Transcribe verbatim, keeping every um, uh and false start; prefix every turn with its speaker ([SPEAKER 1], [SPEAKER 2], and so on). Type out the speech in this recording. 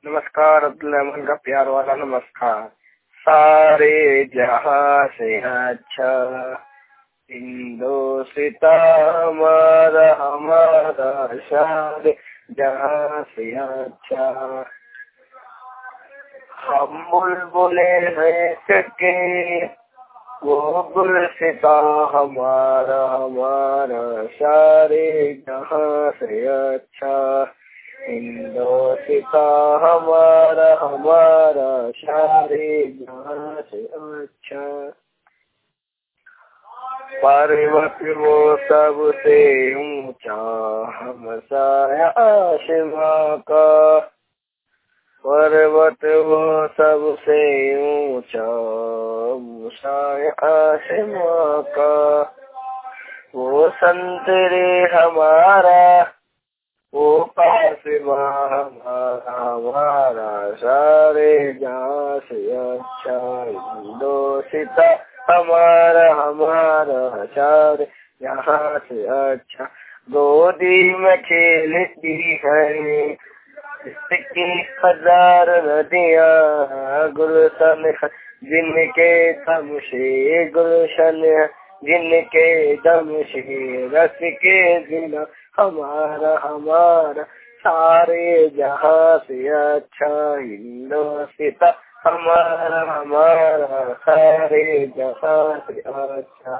[SPEAKER 1] नमस्कार अब्दुल रहमान का प्यार वाला नमस्कार। सारे जहां से अच्छा हिंदोस्तां हमारा हमारा सारे जहां से अच्छा। हम बुलबुले हैं सके वो गुलसिता हमारा हमारा सारे जहां से अच्छा। हिंदोस्तां हमारा हमारा सारे जहां से अच्छा। पर्वत वो सबसे ऊंचा हमसाया आसमां का। पर्वत वो सबसे ऊंचा हमसाया आसमां का। वो संतरे हमारा वो पासमां हमारा हमारा सारे जहां से अच्छा। हिंदोस्तां हमारा हमारा सारे जहां से अच्छा। गोदी में खेलती है इसकी हजार नदियाँ गुलशन जिनके दम से गुलशन जिनके दम से रस के जिना हमारा हमारा सारे जहां से अच्छा। हिंदोस्तां हमारा हमारा सारे जहां से अच्छा।